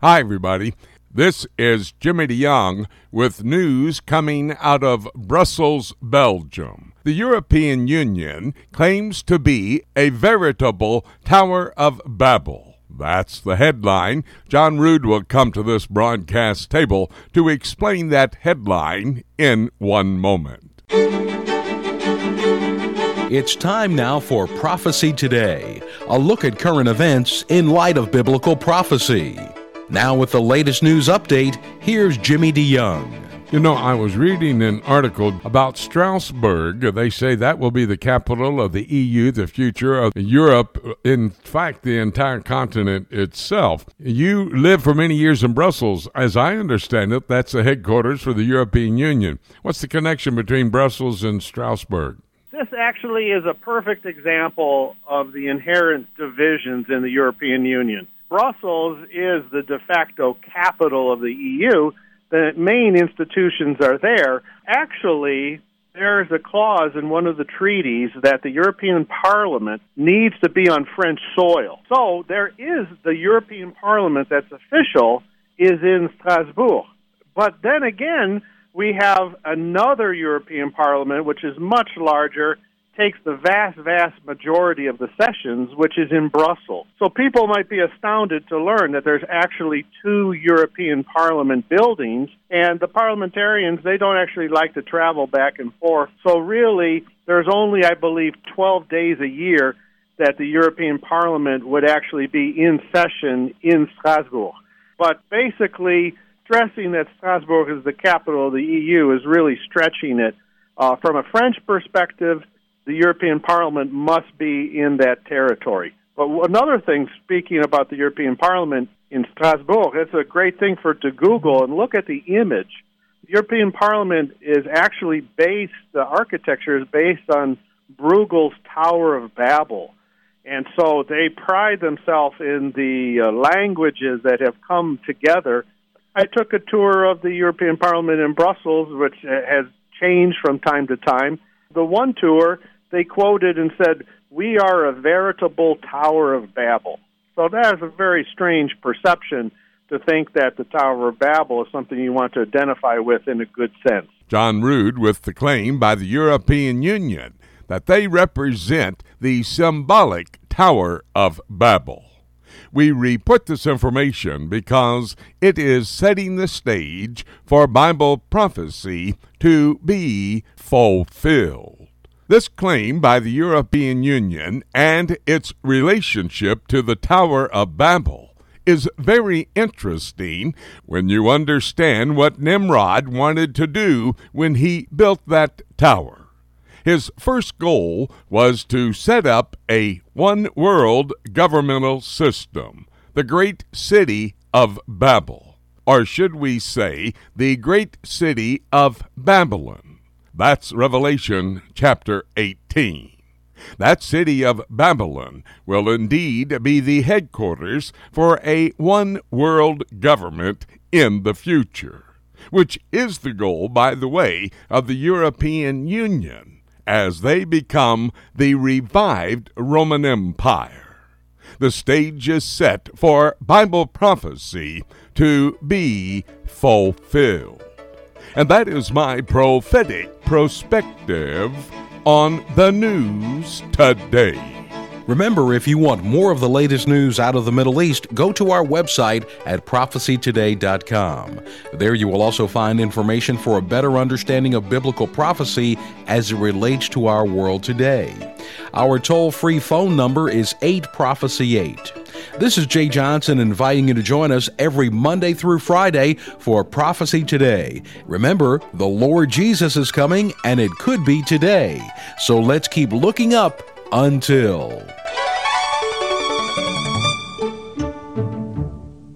Hi, everybody. This is Jimmy DeYoung with news coming out of Brussels, Belgium. The European Union claims to be a veritable Tower of Babel. That's the headline. John Rood will come to this broadcast table to explain that headline in one moment. It's time now for Prophecy Today, a look at current events in light of biblical prophecy. Now with the latest news update, here's Jimmy DeYoung. You know, I was reading an article about Strasbourg. They say that will be the capital of the EU, the future of Europe, in fact, the entire continent itself. You lived for many years in Brussels. As I understand it, that's the headquarters for the European Union. What's the connection between Brussels and Strasbourg? This actually is a perfect example of the inherent divisions in the European Union. Brussels is the de facto capital of the EU. The main institutions are there. Actually, there's a clause in one of the treaties that the European Parliament needs to be on French soil. So there is the European Parliament that's official is in Strasbourg. But then again, we have another European Parliament, which is much larger, takes the vast majority of the sessions, which is in Brussels. So people might be astounded to learn that there's actually two European Parliament buildings, and the parliamentarians, they don't actually like to travel back and forth. So really, there's only, I believe, 12 days a year that the European Parliament would actually be in session in Strasbourg. But basically, stressing that Strasbourg is the capital of the EU is really stretching it. From a French perspective, the European Parliament must be in that territory. But another thing, speaking about the European Parliament in Strasbourg, it's a great thing to Google and look at the image. The European Parliament is actually based, the architecture is based on Bruegel's Tower of Babel. And so they pride themselves in the languages that have come together. I took a tour of the European Parliament in Brussels, which has changed from time to time. The one tour, they quoted and said, "We are a veritable Tower of Babel." So that is a very strange perception to think that the Tower of Babel is something you want to identify with in a good sense. John Rood with the claim by the European Union that they represent the symbolic Tower of Babel. We report this information because it is setting the stage for Bible prophecy to be fulfilled. This claim by the European Union and its relationship to the Tower of Babel is very interesting when you understand what Nimrod wanted to do when he built that tower. His first goal was to set up a one-world governmental system, the great city of Babel, or should we say, the great city of Babylon. That's Revelation chapter 18. That city of Babylon will indeed be the headquarters for a one-world government in the future, which is the goal, by the way, of the European Union as they become the revived Roman Empire. The stage is set for Bible prophecy to be fulfilled. And that is my prophetic perspective on the news today. Remember, if you want more of the latest news out of the Middle East, go to our website at prophecytoday.com. There you will also find information for a better understanding of biblical prophecy as it relates to our world today. Our toll-free phone number is 8-PROPHECY-8. This is Jay Johnson inviting you to join us every Monday through Friday for Prophecy Today. Remember, the Lord Jesus is coming, and it could be today. So let's keep looking up until...